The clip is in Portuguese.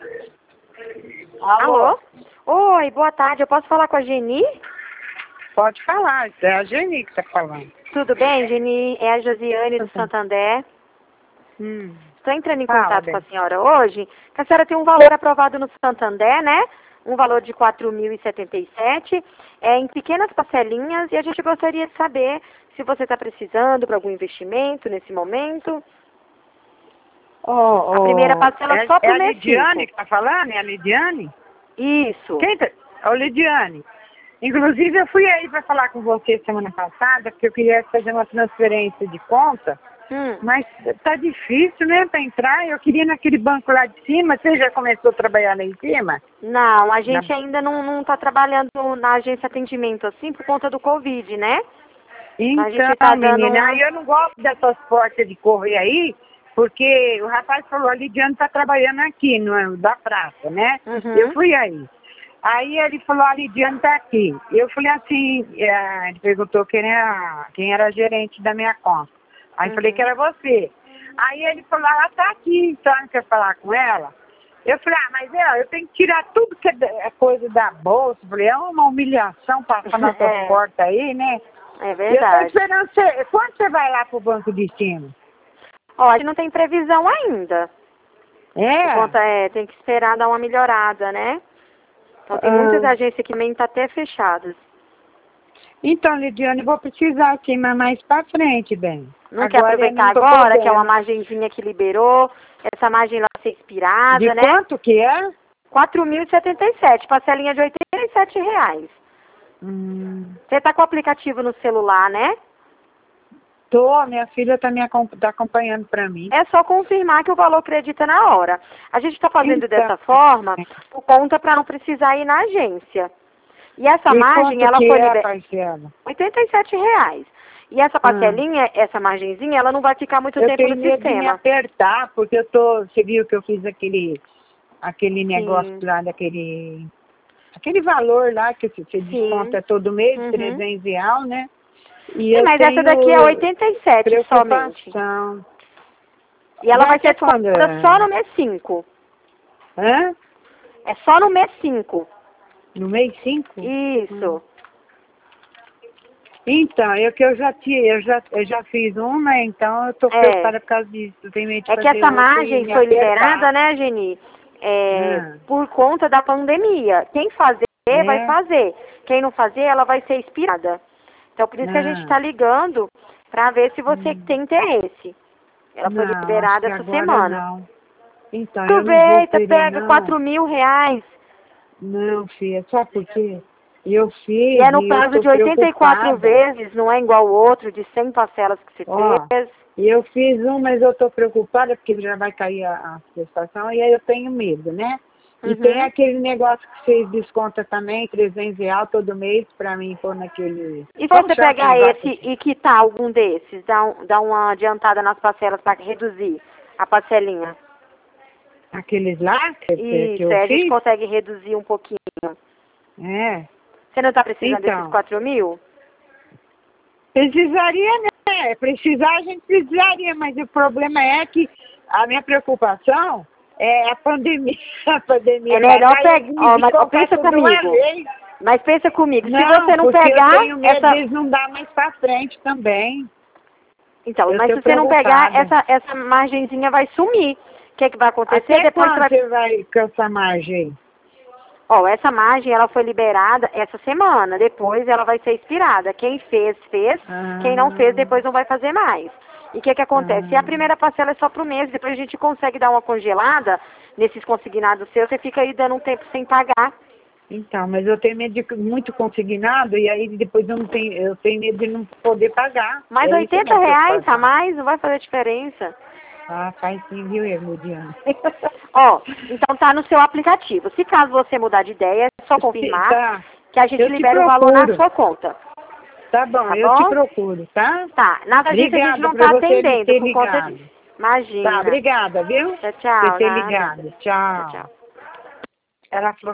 Alô? Oi, boa tarde. Eu posso falar com a Geni? Pode falar, é a Geni que está falando. Tudo bem, Geni? É a Josiane do Santander. Estou entrando em contato com a senhora hoje, que a senhora tem um valor aprovado no Santander, né? Um valor de R$ 4.077, em pequenas parcelinhas, e a gente gostaria de saber se você está precisando para algum investimento nesse momento. A primeira parcela só para o mês 5. É a Lidiane que está falando? É a Lidiane? Isso. Quem tá? Ô, Lidiane. Inclusive, eu fui aí para falar com você semana passada, porque eu queria fazer uma transferência de conta, mas tá difícil, né, para entrar. Eu queria ir naquele banco lá de cima. Você já começou a trabalhar lá em cima? Não, a gente ainda não está trabalhando na agência atendimento assim por conta do Covid, né? Então, a gente tá menina, aí eu não gosto dessas portas de correr aí, porque o rapaz falou, a Lidiane tá trabalhando aqui, no da praça, né? Eu fui aí. Aí ele falou, a Lidiane tá aqui. Eu falei assim, ele perguntou quem era a gerente da minha conta. Aí falei que era você. Aí ele falou, ela tá aqui, então quer falar com ela? Eu falei, mas eu tenho que tirar tudo que é coisa da bolsa. Eu falei, é uma humilhação passar nessas portas aí, né? É verdade. Eu tô esperando você. Quando você vai lá pro banco de cima? Ó, a gente não tem previsão ainda. Por conta, tem que esperar dar uma melhorada, né? Então tem muitas agências que nem tá até fechadas. Então, Lidiane, eu vou precisar aqui, mas mais pra frente, bem. Não quer aproveitar agora, que é uma margenzinha que liberou, essa margem lá ser expirada, de né? Quanto que é? R$ 4.077, parcelinha de R$ 87. Você tá com o aplicativo no celular, né? Tô, minha filha tá tá acompanhando pra mim. É só confirmar que o valor acredita na hora. A gente está fazendo dessa forma por conta para não precisar ir na agência. E essa margem, ela foi liberada. R$ 87. E essa parcelinha, essa margenzinha, ela não vai ficar muito tempo no sistema. Eu tenho medo de me apertar, porque você viu que eu fiz aquele negócio lá, aquele valor lá que você desconta todo mês, R$300, né? Sim, mas essa daqui é 87 somente. E ela vai ser descontada só no mês 5. Hã? É só no mês 5. No mês 5? Isso. Então, eu já fiz uma, então eu tô preocupada por causa disso. É que essa margem foi liberada, né, Geni? Por conta da pandemia. Quem fazer, vai fazer. Quem não fazer, ela vai ser expirada. Então, por isso que a gente está ligando para ver se você tem interesse. Ela foi liberada essa semana. Não. Então, aproveita, pega R$ 4.000. Não, filha, sabe por quê? Eu fiz. E é no prazo de 84 vezes, não é igual o outro, de 100 parcelas que você fez. E eu fiz um, mas eu tô preocupada porque já vai cair a prestação e aí eu tenho medo, né? E tem aquele negócio que vocês descontam também, R$300 todo mês pra mim pôr naquele... E se você pegar esse e quitar algum desses, dá uma adiantada nas parcelas para reduzir a parcelinha? Aqueles lá que eu a fiz? gente consegue reduzir um pouquinho. Você não está precisando desses 4.000? Precisaria, né? Precisar, a gente precisaria, mas o problema é que a minha preocupação é a pandemia. É melhor pegar, mas pensa comigo. Mas pensa comigo, se você não pegar... eu tenho medo deles não dar mais pra frente também. Então, mas se você não pegar, essa margenzinha vai sumir. O que vai acontecer? Depois você vai com essa margem? Essa margem, ela foi liberada essa semana. Depois ela vai ser expirada. Quem fez, fez. Quem não fez, depois não vai fazer mais. E o que acontece? Se a primeira parcela é só pro mês, depois a gente consegue dar uma congelada nesses consignados seus, você fica aí dando um tempo sem pagar. Então, mas eu tenho medo de muito consignado e aí depois eu tenho medo de não poder pagar. Mas R$80 a mais não vai fazer diferença. Faz sim, viu, Lidiane? Então tá no seu aplicativo. Se caso você mudar de ideia, é só confirmar que a gente libera o valor na sua conta. Tá bom, eu te procuro, tá? Tá, na agência a gente não tá atendendo por conta disso. Imagina. Tá, obrigada, viu? Tchau, por ter ligado. Tchau. Tchau. Ela falou